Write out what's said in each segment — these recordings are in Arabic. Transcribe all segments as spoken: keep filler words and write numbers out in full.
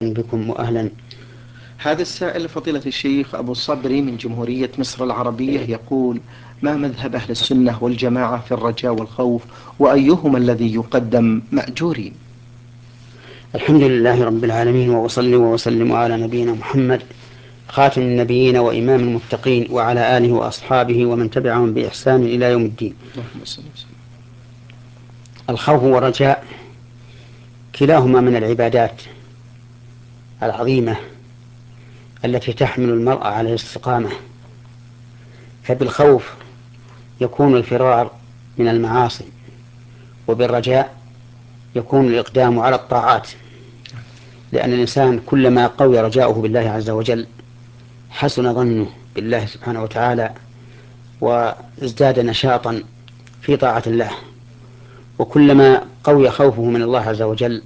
بكم وأهلا. هذا السائل فضيلة الشيخ أبو الصبري من جمهورية مصر العربية يقول: ما مذهب أهل السنة والجماعة في الرجاء والخوف، وأيهما الذي يقدم مأجورين؟ الحمد لله رب العالمين، وأصلي وأسلم على نبينا محمد خاتم النبيين وإمام المتقين، وعلى آله وأصحابه ومن تبعهم بإحسان إلى يوم الدين. اللهم صل وسلم. الخوف والرجاء كلاهما من العبادات العظيمة التي تحمل المرء على الاستقامة، فبالخوف يكون الفرار من المعاصي، وبالرجاء يكون الإقدام على الطاعات، لأن الإنسان كلما قوي رجاؤه بالله عز وجل حسن ظنه بالله سبحانه وتعالى، وازداد نشاطا في طاعة الله. وكلما قوي خوفه من الله عز وجل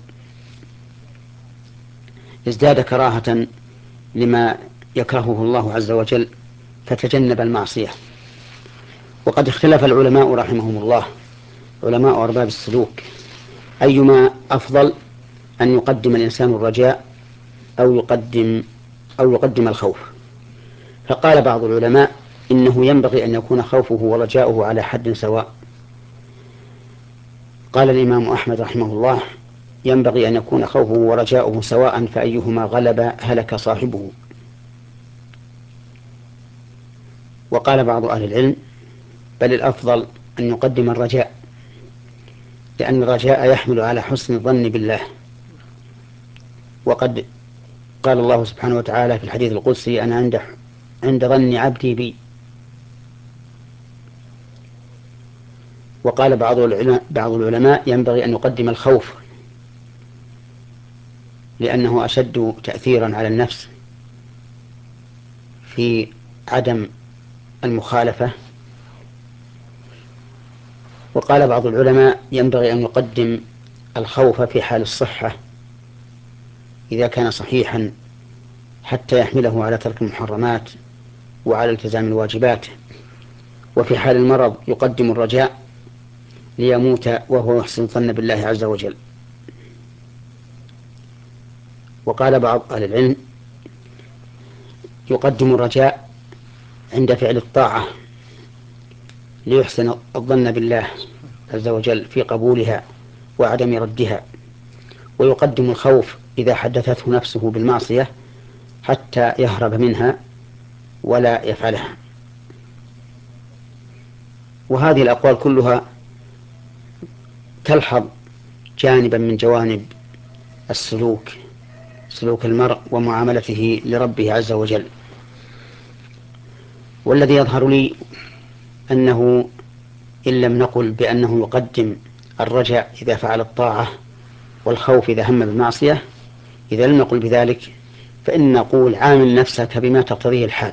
ازداد كراهة لما يكرهه الله عز وجل، فتجنب المعصية. وقد اختلف العلماء رحمهم الله، علماء أرباب السلوك، أيما أفضل، أن يقدم الإنسان الرجاء أو يقدم أو يقدم الخوف. فقال بعض العلماء إنه ينبغي أن يكون خوفه ورجاؤه على حد سواء. قال الإمام أحمد رحمه الله: ينبغي أن يكون خوفه ورجاؤه سواء، فأيهما غلب هلك صاحبه. وقال بعض أهل العلم: بل الأفضل أن يقدم الرجاء، لأن الرجاء يحمل على حسن الظن بالله. وقد قال الله سبحانه وتعالى في الحديث القدسي: أنا عند عند ظن عبدي بي. وقال بعض العلماء, بعض العلماء ينبغي أن يقدم الخوف، لأنه أشد تأثيرا على النفس في عدم المخالفة. وقال بعض العلماء ينبغي أن يقدم الخوف في حال الصحة إذا كان صحيحا، حتى يحمله على ترك المحرمات وعلى التزام الواجبات. وفي حال المرض يقدم الرجاء ليموت وهو يحسن الظن بالله عز وجل. وقال بعض أهل العلم: يقدم الرجاء عند فعل الطاعة ليحسن الظن بالله عز وجل في قبولها وعدم ردها، ويقدم الخوف إذا حدثته نفسه بالمعصية حتى يهرب منها ولا يفعلها. وهذه الأقوال كلها تلحظ جانبا من جوانب السلوك، سلوك المرء ومعاملته لربه عز وجل. والذي يظهر لي أنه إن لم نقل بأنه يقدم الرجاء إذا فعل الطاعة والخوف إذا هم بالمعصية، إذا لم نقل بذلك فإن نقول: عامل نفسك بما تقتضيه الحال.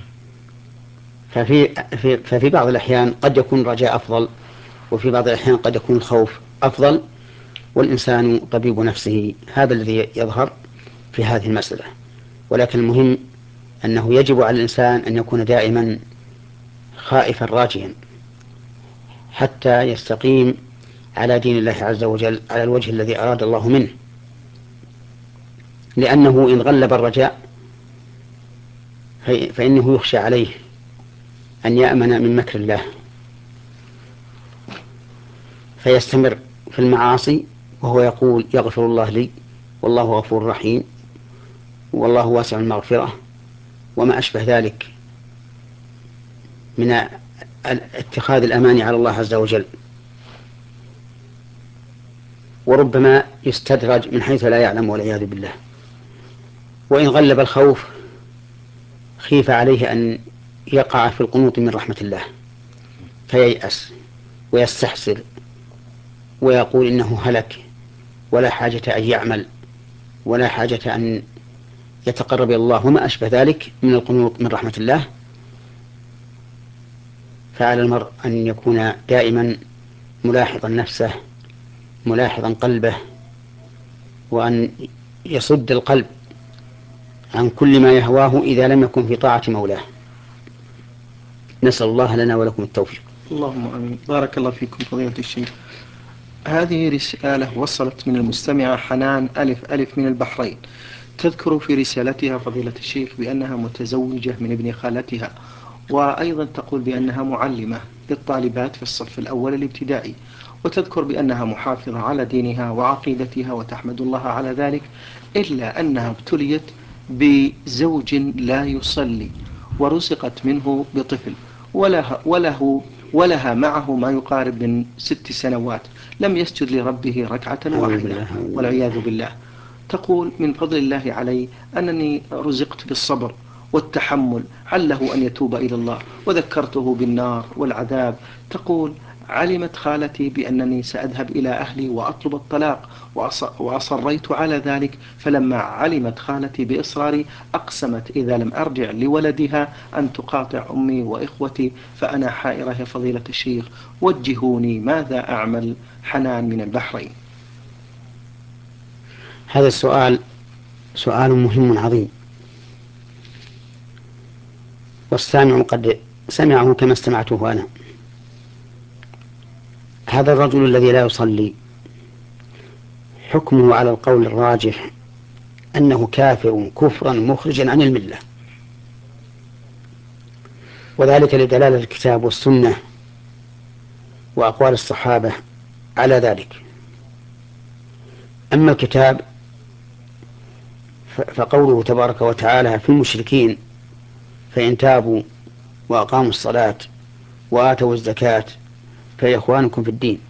ففي, في ففي بعض الأحيان قد يكون الرجاء أفضل، وفي بعض الأحيان قد يكون الخوف أفضل، والإنسان طبيب نفسه. هذا الذي يظهر في هذه المسألة. ولكن المهم أنه يجب على الإنسان أن يكون دائما خائفا راجيا حتى يستقيم على دين الله عز وجل على الوجه الذي أراد الله منه، لأنه إن غلب الرجاء فإنه يخشى عليه أن يأمن من مكر الله فيستمر في المعاصي، وهو يقول: يغفر الله لي، والله غفور رحيم، والله واسع المغفرة، وما أشبه ذلك من اتخاذ الأمان على الله عز وجل. وربما يستدرج من حيث لا يعلم والعياذ بالله. وإن غلب الخوف خيف عليه أن يقع في القنوط من رحمة الله فييأس ويستحسر ويقول إنه هلك، ولا حاجة أن يعمل، ولا حاجة أن يتقرب إلى الله، وما أشبه ذلك من القنوط من رحمة الله. فعلى المرء أن يكون دائما ملاحظا نفسه، ملاحظا قلبه، وأن يصد القلب عن كل ما يهواه إذا لم يكن في طاعة مولاه. نسأل الله لنا ولكم التوفيق. اللهم آمين. بارك الله فيكم فضيلة الشيخ. هذه رسالة وصلت من المستمعة حنان ألف ألف من البحرين، تذكر في رسالتها فضيلة الشيخ بأنها متزوجة من ابن خالتها، وأيضا تقول بأنها معلمة للطالبات في الصف الأول الابتدائي، وتذكر بأنها محافظة على دينها وعقيدتها وتحمد الله على ذلك، إلا أنها ابتليت بزوج لا يصلي ورزقت منه بطفل، وله, وله ولها معه ما يقارب من ست سنوات لم يسجد لربه ركعة واحدة والعياذ بالله. تقول من فضل الله علي أنني رزقت بالصبر والتحمل عله أن يتوب إلى الله، وذكرته بالنار والعذاب. تقول علمت خالتي بأنني سأذهب إلى أهلي وأطلب الطلاق، وأصريت على ذلك، فلما علمت خالتي بإصراري أقسمت إذا لم أرجع لولدها أن تقاطع أمي وإخوتي، فأنا حائرة يا فضيلة الشيخ، وجهوني ماذا أعمل؟ حنان من البحرين. هذا السؤال سؤال مهم عظيم، والسامع قد سمعه كما استمعته أنا. هذا الرجل الذي لا يصلي حكمه على القول الراجح أنه كافر كفرا مخرجا عن الملة، وذلك لدلالة الكتاب والسنة وأقوال الصحابة على ذلك. أما الكتاب فقوله تبارك وتعالى في المشركين فإن تابوا وأقاموا الصلاة وآتوا الزكاة فإخوانكم في الدين.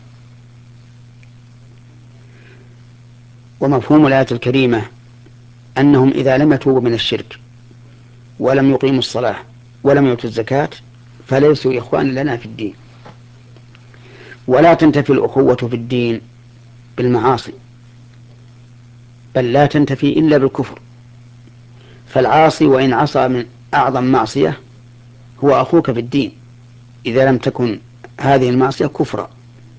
ومفهوم الآية الكريمة أنهم إذا لم يتوبوا من الشرك ولم يقيموا الصلاة ولم يؤتوا الزكاة فليسوا إخوان لنا في الدين. ولا تنتفي الأخوة في الدين بالمعاصي، بل لا تنتفي إلا بالكفر، فالعاصي وإن عصى من أعظم معصية هو أخوك في الدين إذا لم تكن هذه المعصية كفرا.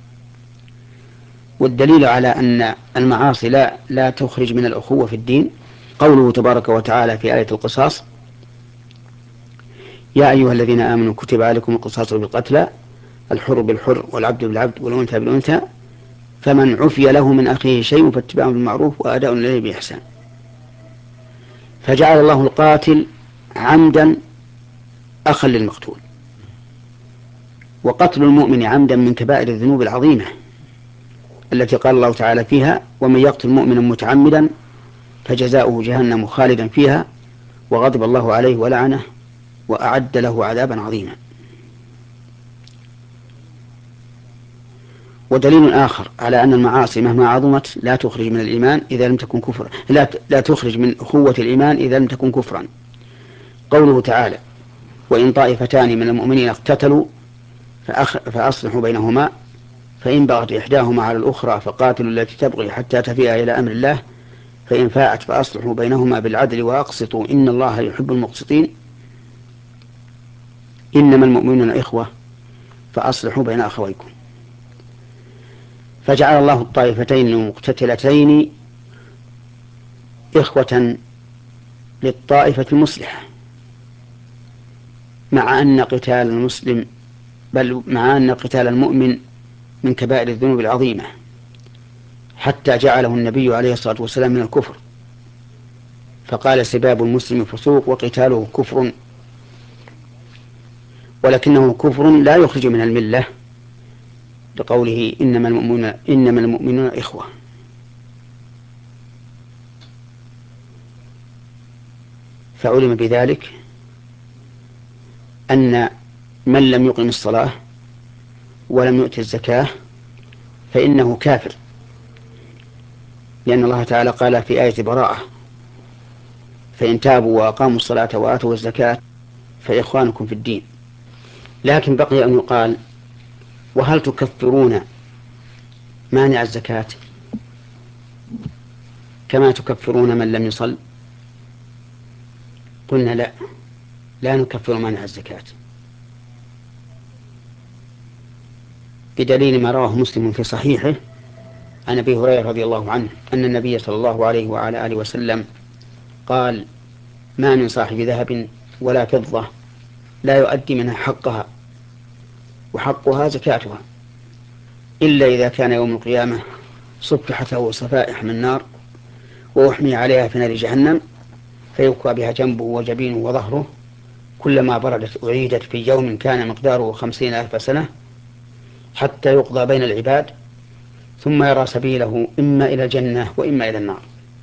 والدليل على أن المعاصي لا, لا تخرج من الأخوة في الدين قوله تبارك وتعالى في آية القصاص: يا أيها الذين آمنوا كتب عليكم القصاص بالقتلى الحر بالحر والعبد بالعبد والأنثى بالأنثى فمن عفي له من أخيه شيء فاتباع بالمعروف وأداء إليه بإحسان. فجعل الله القاتل عمدا أخا للمقتول، وقتل المؤمن عمدا من كبائر الذنوب العظيمة التي قال الله تعالى فيها: ومن يقتل مؤمنا متعمدا فجزاؤه جهنم خالدا فيها وغضب الله عليه ولعنه وأعد له عذابا عظيما. ودليل آخر على أن المعاصي مهما عظمت لا تخرج من الإيمان إذا لم تكن كفرا، لا, لا تخرج من أخوة الإيمان إذا لم تكن كفرا، قوله تعالى: وإن طائفتان من المؤمنين اقتتلوا فأصلحوا بينهما فإن بغت إحداهما على الأخرى فقاتلوا التي تبغي حتى تفيء إلى أمر الله فإن فاءت فأصلحوا بينهما بالعدل وأقسطوا إن الله يحب المقسطين إنما المؤمنون إخوة فأصلحوا بين أخويكم. فجعل الله الطائفتين المقتتلتين إخوة للطائفة المصلحة، مع أن قتال المسلم بل مع أن قتال المؤمن من كبائر الذنوب العظيمة، حتى جعله النبي عليه الصلاة والسلام من الكفر، فقال: سباب المسلم فسوق وقتاله كفر، ولكنه كفر لا يخرج من الملة لقوله إنما المؤمنون, إنما المؤمنون إخوة. فعلم بذلك أن من لم يقم الصلاة ولم يؤت الزكاة فإنه كافر، لأن الله تعالى قال في آية براءة: فإن تابوا وأقاموا الصلاة وآتوا الزكاة فإخوانكم في الدين. لكن بقي أن يقال: وهل تكفرون مانع الزكاة كما تكفرون من لم يصل؟ قلنا لا، لا نكفر مانع الزكاة، بدليل ما رواه مسلم في صحيحه عن أبي هريرة رضي الله عنه أن النبي صلى الله عليه وعلى آله وسلم قال: ما من صاحب ذهب ولا فضة لا يؤدي منها حقها وحقها زكاتها إلا إذا كان يوم القيامة صفحت له صفائح من نار وأحمي عليها في نار جهنم فيكوى بها جنبه وجبينه وظهره كلما بردت أعيدت في يوم كان مقداره خمسين ألف سنة حتى يقضى بين العباد ثم يرى سبيله إما إلى الجنة وإما إلى النار.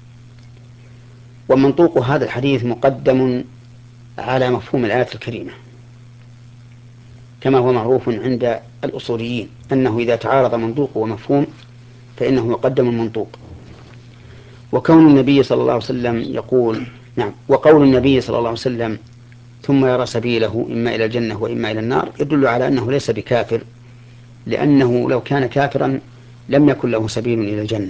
ومنطوق هذا الحديث مقدم على مفهوم الآية الكريمة كما هو معروف عند الأصوليين أنه إذا تعارض منطوق ومفهوم فإنه يقدم المنطوق. وكون النبي صلى الله عليه وسلم يقول نعم وقول النبي صلى الله عليه وسلم ثم يرى سبيله إما إلى الجنة وإما إلى النار يدل على أنه ليس بكافر، لأنه لو كان كافرا لم يكن له سبيل إلى الجنة.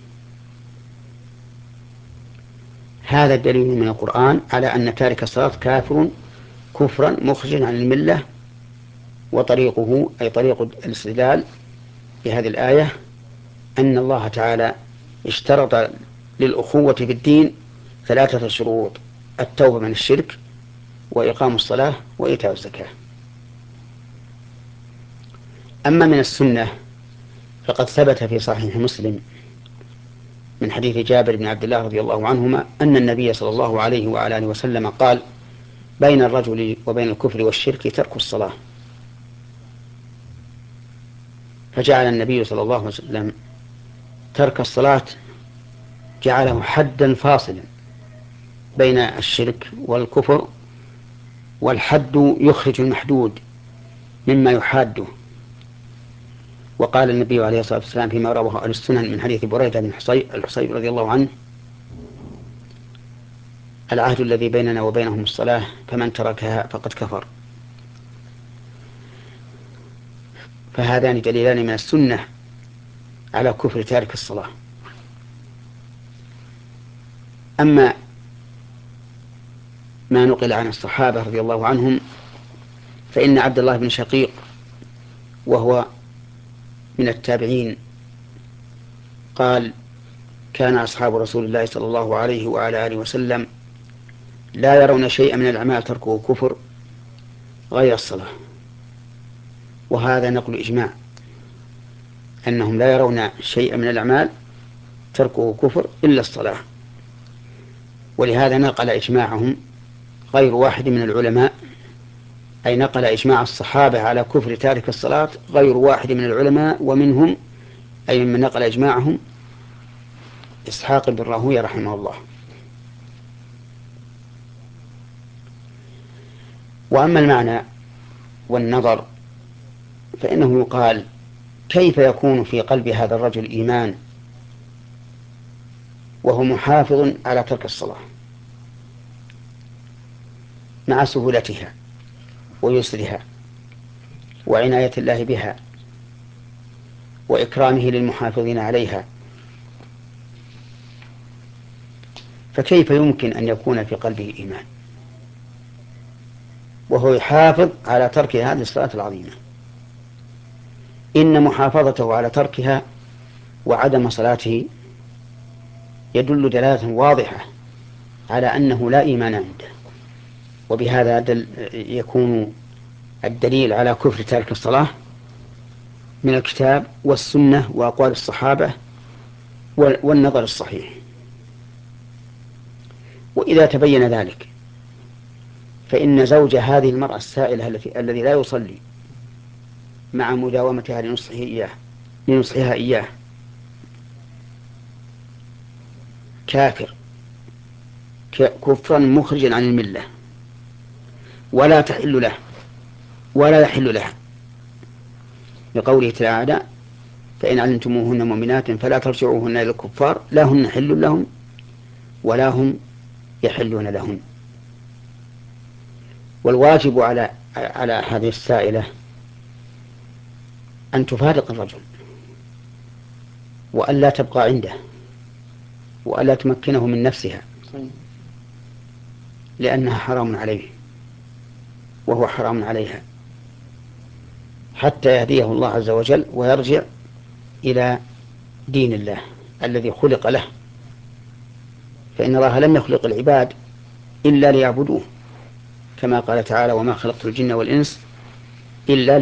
هذا الدليل من القرآن على أن تارك الصلاة كافر كفرا مخرجا عن الملة. وطريقه أي طريق الاستدلال بهذه الآية أن الله تعالى اشترط للأخوة في الدين ثلاثة شروط: التوبة من الشرك وإقام الصلاة وإيتاء الزكاة. أما من السنة فقد ثبت في صحيح مسلم من حديث جابر بن عبد الله رضي الله عنهما أن النبي صلى الله عليه وعلى آله وسلم قال: بين الرجل وبين الكفر والشرك ترك الصلاة. فجعل النبي صلى الله عليه وسلم ترك الصلاة جعله حدا فاصلا بين الشرك والكفر، والحد يخرج المحدود مما يحاده. وقال النبي عليه الصلاة والسلام فيما رواه أهل السنن من حديث بريدة بن الحصيب رضي الله عنه: العهد الذي بيننا وبينهم الصلاة فمن تركها فقد كفر. فهذان دليلان من السنة على كفر تارك الصلاة. أما ما نقل عن الصحابة رضي الله عنهم فإن عبد الله بن شقيق وهو من التابعين قال: كان أصحاب رسول الله صلى الله عليه وعلى آله وسلم لا يرون شيئا من الأعمال تركه كفر غير الصلاة. وهذا نقل إجماع أنهم لا يرون شيئا من الأعمال تركه كفر إلا الصلاة. ولهذا نقل إجماعهم غير واحد من العلماء، أي نقل إجماع الصحابة على كفر تارك الصلاة غير واحد من العلماء، ومنهم أي من نقل إجماعهم إسحاق بن راهويه رحمه الله. وأما المعنى والنظر فإنه يقال: كيف يكون في قلب هذا الرجل إيمان وهو محافظ على ترك الصلاة مع سهولتها ويسرها وعناية الله بها وإكرامه للمحافظين عليها؟ فكيف يمكن أن يكون في قلبه إيمان وهو يحافظ على ترك هذه الصلاة العظيمة؟ إن محافظته على تركها وعدم صلاته يدل دلالة واضحة على أنه لا إيمان عنده. وبهذا دل يكون الدليل على كفر تارك الصلاة من الكتاب والسنة وأقوال الصحابة والنظر الصحيح. وإذا تبين ذلك فإن زوج هذه المرأة السائلة التي الذي لا يصلي مع مداومتها لنصحه إياه لنصحها إياه كافر كفرا مخرجا عن الملة، ولا تحل له ولا يحل لها، لقوله تعالى: فإن علمتموهن مؤمنات فلا ترجعوهن إلى الكفار لا هن حل لهم ولا هم يحلون لهن. والواجب على على هذه السائلة أن تفارق الرجل وألا تبقى عنده وألا تمكنه من نفسها، لأنها حرام عليه وهو حرام عليها، حتى يهديه الله عز وجل ويرجع إلى دين الله الذي خلق له. فإن الله لم يخلق العباد إلا ليعبدوه، كما قال تعالى: وما خلقت الجن والإنس إلا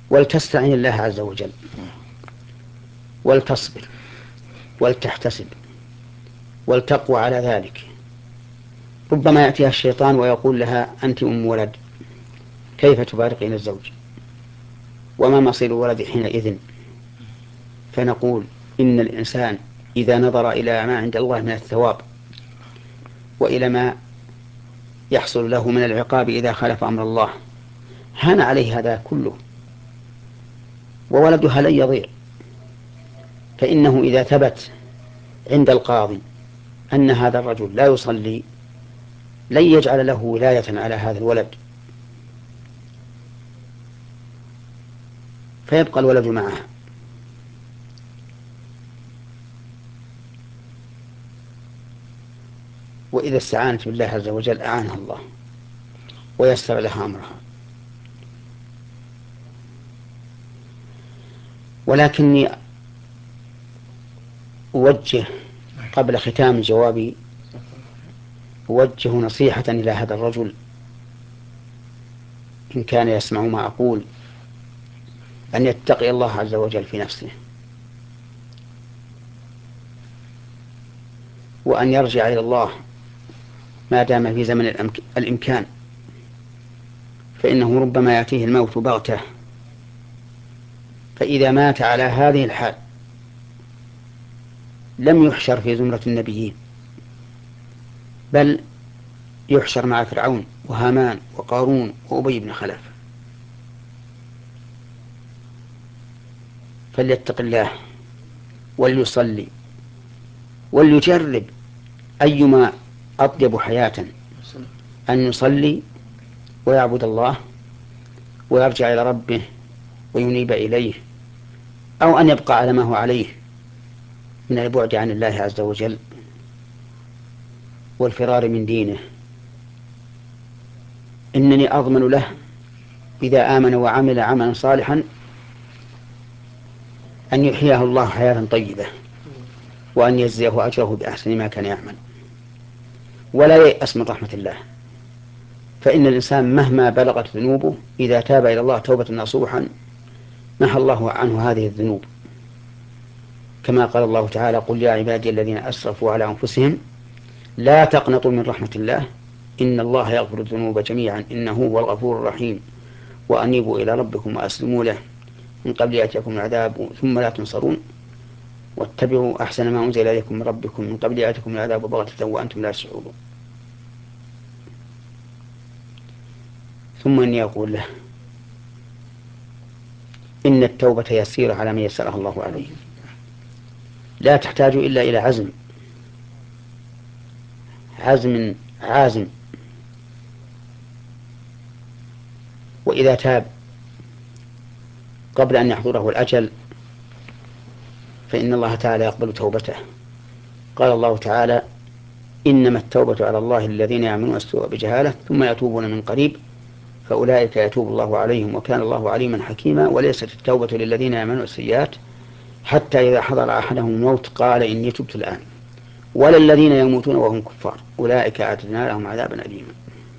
ولتستعين الله عز وجل، ولتصبر، ولتحتسب، ولتقوى على ذلك. ربما يأتيها الشيطان ويقول لها: أنت أم ولد، كيف تفارقين الزوج؟ وما مصير الولد حينئذ؟ فنقول: إن الإنسان إذا نظر إلى ما عند الله من الثواب وإلى ما يحصل له من العقاب إذا خالف أمر الله، هان عليه هذا كله، وولدها لن يضيع. فإنه إذا ثبت عند القاضي أن هذا الرجل لا يصلي لن يجعل له ولاية على هذا الولد، فيبقى الولد معها. وإذا استعانت بالله عز وجل أعانها الله ويسر لها أمرها. ولكني أوجه قبل ختام جوابي أوجه نصيحة إلى هذا الرجل إن كان يسمع ما أقول، أن يتقي الله عز وجل في نفسه، وأن يرجع إلى الله ما دام في زمن الإمكان، فإنه ربما يأتيه الموت بغتة، فإذا مات على هذه الحال لم يحشر في زمرة النبيين، بل يحشر مع فرعون وهامان وقارون وأبي بن خلف. فليتق الله وليصلي وليجرب أيما أطيب حياة، أن يصلي ويعبد الله ويرجع إلى ربه وينيب إليه، أو أن يبقى على ما هو عليه من البعد عن الله عز وجل والفرار من دينه. إنني أضمن له إذا آمن وعمل عملا صالحا أن يحييه الله حياة طيبة، وأن يجزيه أجره بأحسن ما كان يعمل، ولا ييأس من رحمة الله. فإن الإنسان مهما بلغت ذنوبه إذا تاب إلى الله توبة نصوحا محى الله عنه هذه الذنوب، كما قال الله تعالى: قل يا عبادي الذين أسرفوا على أنفسهم لا تقنطوا من رحمة الله إن الله يغفر الذنوب جميعا إنه هو الغفور الرحيم وأنيبوا إلى ربكم وأسلموا له من قبل يأتيكم العذاب ثم لا تنصرون واتبعوا أحسن ما أنزل إليكم من ربكم من قبل يأتيكم العذاب بغتة وأنتم لا تشعرون. ثم إني أقول له: إن التوبة يسيرة على من يسرها الله عليه، لا تحتاج إلا إلى عزم عزم عازم. وإذا تاب قبل أن يحضره الأجل فإن الله تعالى يقبل توبته. قال الله تعالى: إنما التوبة على الله الذين يعملون السوء بجهالة ثم يتوبون من قريب فأولئك يتوب الله عليهم وكان الله عليما حكيما. وليست التوبة للذين يعملون السيئات حتى إذا حضر أحدهم الموت قال إني تبت الآن، ولا الذين يموتون وهم كفار أولئك أعتدنا لهم عذابا أليما.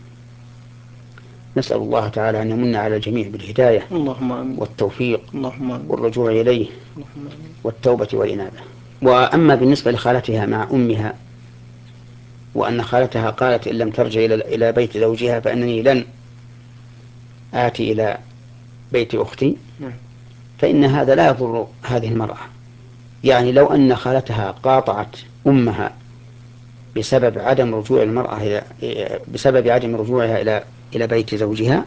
نسأل الله تعالى أن يمن على الجميع بالهداية اللهم آمين. والتوفيق اللهم آمين. والرجوع إليه اللهم آمين. والتوبة والإنابة. وأما بالنسبة لخالتها مع أمها، وأن خالتها قالت: إن لم ترجع إلى بيت زوجها فإنني لن آتي إلى بيت أختي، فإن هذا لا يضر هذه المرأة. يعني لو أن خالتها قاطعت أمها بسبب عدم رجوع المرأة إلى بسبب عدم رجوعها إلى إلى بيت زوجها،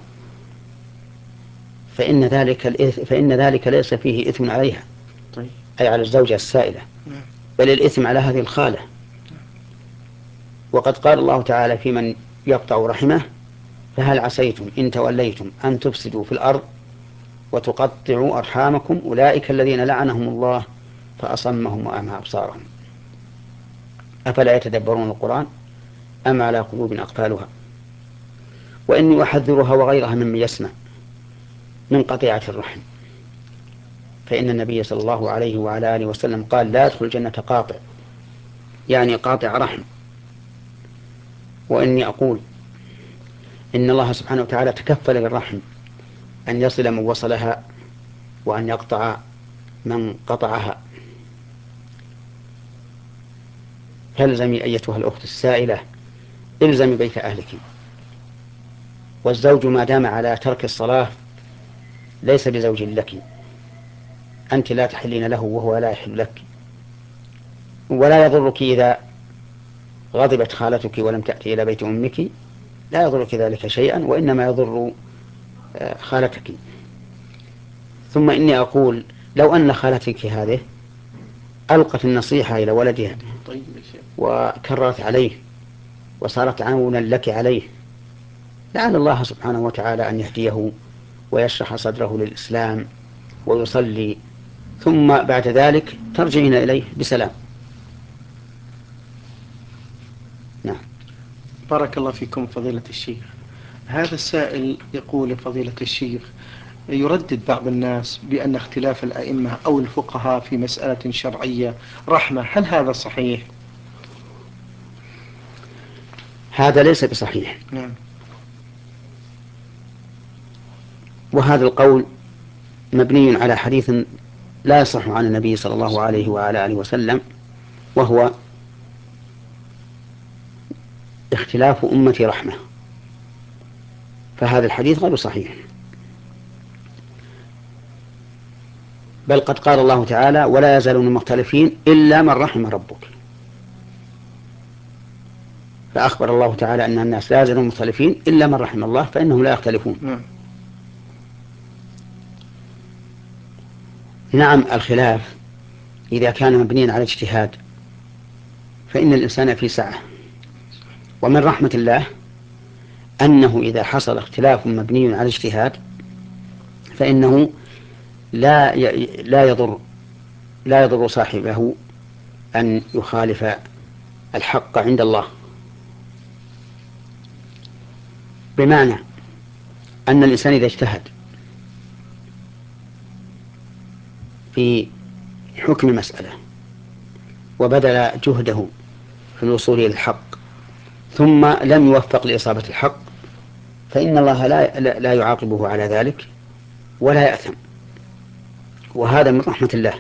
فإن ذلك فإن ذلك ليس فيه إثم عليها، أي على الزوجة السائلة، بل الإثم على هذه الخالة. وقد قال الله تعالى في من يقطع رحمه: فهل عسيتم إن توليتم أن تفسدوا في الأرض وتقطعوا أرحامكم أولئك الذين لعنهم الله فأصمهم وأعمى أبصارهم أفلا يتدبرون القرآن أم على قلوب أقفالها. وإني أحذرها وغيرها ممن يسمع من قطيعة الرحم، فإن النبي صلى الله عليه وعلى آله وسلم قال: لا يدخل الجنة قاطع، يعني قاطع رحم. وإني أقول إن الله سبحانه وتعالى تكفل بالرحم أن يصل من وصلها وأن يقطع من قطعها. فالزمي أيتها الأخت السائلة، الزمي بيت أهلك. والزوج ما دام على ترك الصلاة ليس بزوج لك، أنت لا تحلين له وهو لا يحل لك. ولا يضرك إذا غضبت خالتك ولم تأتي إلى بيت أمك، لا يضرك ذلك شيئا، وإنما يضر خالتك. ثم إني أقول لو أن خالتك هذه ألقت النصيحة إلى ولدها وكررت عليه وصارت عونا لك عليه، لعل الله سبحانه وتعالى أن يهديه ويشرح صدره للإسلام ويصلي، ثم بعد ذلك ترجعين إليه بسلام. نعم. بارك الله فيكم فضيلة الشيخ. هذا السائل يقول فضيلة الشيخ، يردد بعض الناس بأن اختلاف الأئمة أو الفقهاء في مسألة شرعية رحمة، هل هذا صحيح؟ هذا ليس بصحيح. نعم. وهذا القول مبني على حديث لا يصح عن النبي صلى الله عليه وعلى آله وسلم، وهو اختلاف أمتي رحمة، فهذا الحديث غير صحيح. بل قد قال الله تعالى ولا يزالون مختلفين إلا من رحم ربك، فأخبر الله تعالى أن الناس لا يزالون مختلفين إلا من رحم الله، فإنهم لا يختلفون. نعم. نعم، الخلاف إذا كان مبنيا على اجتهاد فإن الإنسان في سعة، ومن رحمة الله أنه إذا حصل اختلاف مبني على اجتهاد فإنه لا لا يضر لا يضر صاحبه أن يخالف الحق عند الله، بمعنى أن الإنسان إذا اجتهد في حكم مسألة وبذل جهده في الوصول إلى الحق ثم لم يوفق لإصابة الحق، فإن الله لا, لا يعاقبه على ذلك ولا يأثم. وهذا من رحمة الله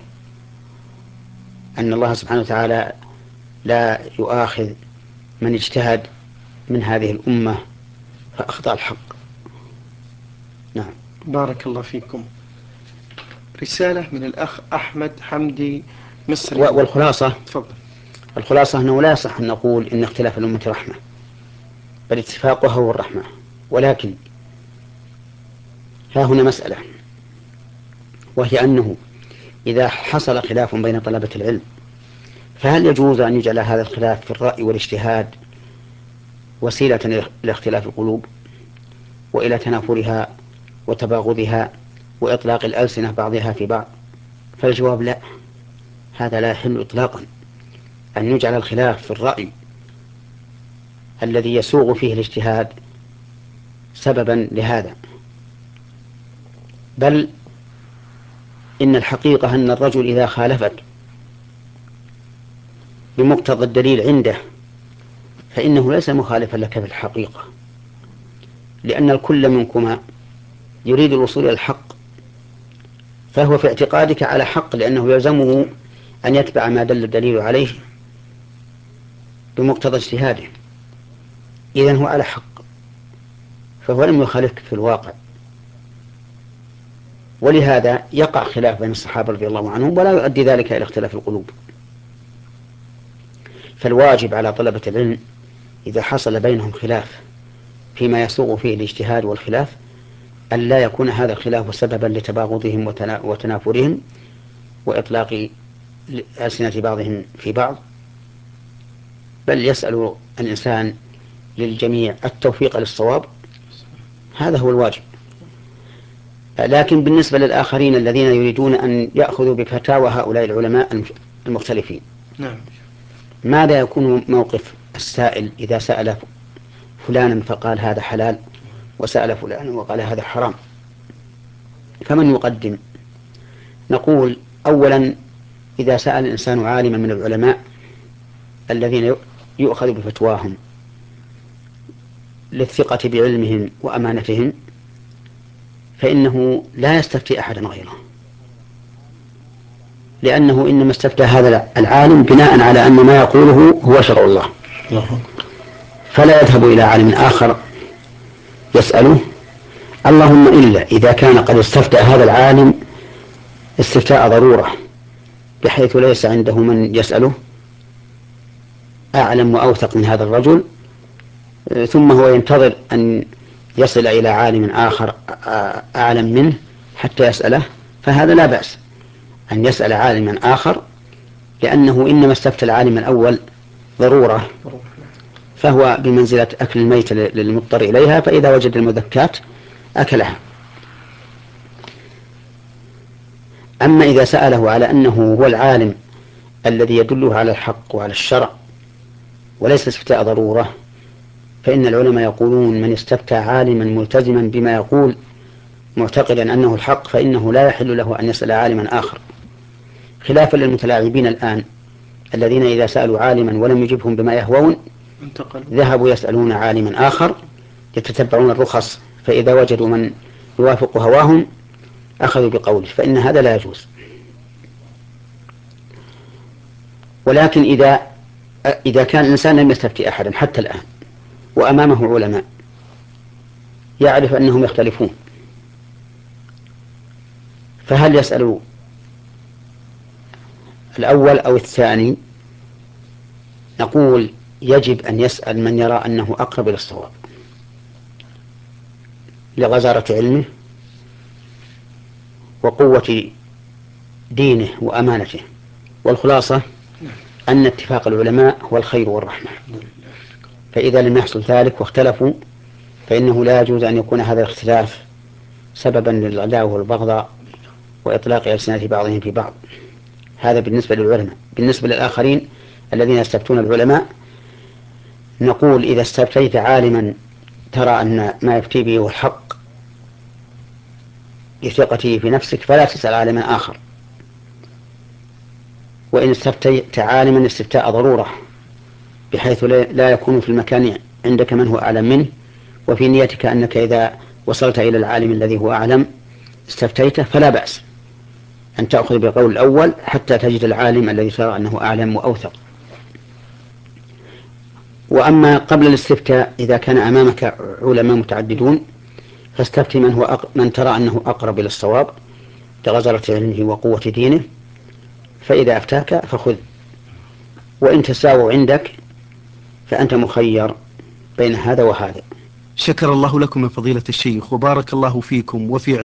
أن الله سبحانه وتعالى لا يؤاخذ من اجتهد من هذه الأمة فأخطأ الحق. نعم. بارك الله فيكم. رسالة من الأخ أحمد حمدي مصري. والخلاصة تفضل. الخلاصة أنه لا يصح أن نقول إن اختلاف الأمة رحمة، بل اتفاقها هو الرحمة. ولكن ها هنا مسألة، وهي أنه إذا حصل خلاف بين طلبة العلم فهل يجوز أن يجعل هذا الخلاف في الرأي والاجتهاد وسيلة إلى اختلاف القلوب وإلى تنافرها وتباغضها وإطلاق الألسنة بعضها في بعض؟ فالجواب لا، هذا لا يحل إطلاقا أن يجعل الخلاف في الرأي الذي يسوغ فيه الاجتهاد سببا لهذا، بل إن الحقيقة أن الرجل إذا خالفت بمقتضى الدليل عنده فإنه ليس مخالفا لك في الحقيقة، لأن الكل منكما يريد الوصول إلى الحق، فهو في اعتقادك على حق لأنه يلزمه أن يتبع ما دل الدليل عليه بمقتضى اجتهاده، إذن هو على حق، فهو لم يخالفك في الواقع. ولهذا يقع خلاف بين الصحابة رضي الله عنهم ولا يؤدي ذلك إلى اختلاف القلوب. فالواجب على طلبة العلم إذا حصل بينهم خلاف فيما يسوغ فيه الاجتهاد والخلاف أن لا يكون هذا الخلاف سببا لتباغضهم وتنافرهم وإطلاق ألسنة بعضهم في بعض، بل يسأل الإنسان للجميع التوفيق للصواب، هذا هو الواجب. لكن بالنسبة للآخرين الذين يريدون أن يأخذوا بفتاوى هؤلاء العلماء المختلفين، نعم، ماذا يكون موقف السائل إذا سأل فلانا فقال هذا حلال وسأل فلانا وقال هذا حرام؟ فمن يقدم؟ نقول أولا إذا سأل الإنسان عالما من العلماء الذين يؤخذ بفتواهم للثقة بعلمهم وأمانتهم فإنه لا يستفتي أحدا غيره، لأنه إنما استفتى هذا العالم بناء على أن ما يقوله هو شرع الله، فلا يذهب إلى عالم آخر يسأله، اللهم إلا إذا كان قد استفتى هذا العالم استفتاء ضرورة بحيث ليس عنده من يسأله أعلم وأوثق من هذا الرجل، ثم هو ينتظر أن يصل إلى عالم آخر أعلم منه حتى يسأله، فهذا لا بأس أن يسأل عالما آخر، لأنه إنما استفتى العالم الأول ضرورة، فهو بمنزلة أكل الميت للمضطر إليها، فإذا وجد المذكات أكلها. أما إذا سأله على أنه هو العالم الذي يدله على الحق وعلى الشرع وليس استفتاء ضرورة، فإن العلماء يقولون من استفتى عالما ملتزما بما يقول معتقدا أنه الحق فإنه لا يحل له أن يسأل عالما آخر، خلافا للمتلاعبين الآن الذين إذا سألوا عالما ولم يجبهم بما يهوون ذهبوا يسألون عالما آخر يتتبعون الرخص، فإذا وجدوا من يوافق هواهم أخذوا بقوله، فإن هذا لا يجوز. ولكن إذا إذا كان الإنسان لم يستفتي أحدا حتى الآن وأمامه علماء يعرف أنهم يختلفون، فهل يسأل الأول أو الثاني؟ نقول يجب أن يسأل من يرى أنه أقرب إلى الصواب لغزارة علمه وقوة دينه وأمانته، والخلاصة أن اتفاق العلماء هو الخير والرحمة، فإذا لم يحصل ذلك واختلفوا فإنه لا يجوز أن يكون هذا الاختلاف سببا للعداوة والبغضاء وإطلاق ألسنة بعضهم في بعض. هذا بالنسبة للعلماء. بالنسبة للآخرين الذين يستفتون العلماء نقول إذا استفتيت عالما ترى أن ما يفتي به هو الحق لثقته في نفسك فلا تسأل عالما آخر، وإن استفتيت عالما استفتاء ضرورة بحيث لا يكون في المكان عندك من هو أعلم منه، وفي نيتك أنك إذا وصلت إلى العالم الذي هو أعلم استفتيته، فلا بأس أن تأخذ بالقول الأول حتى تجد العالم الذي ترى أنه أعلم وأوثق. وأما قبل الاستفتاء إذا كان أمامك علماء متعددون فاستفتي من, هو أق... من ترى أنه أقرب إلى الصواب لغزارة علمه وقوة دينه، فإذا أفتاك فخذ، وإن تساووا عندك فأنت مخير بين هذا وهذا. شكر الله لكم من فضيلة الشيخ وبارك الله فيكم وفي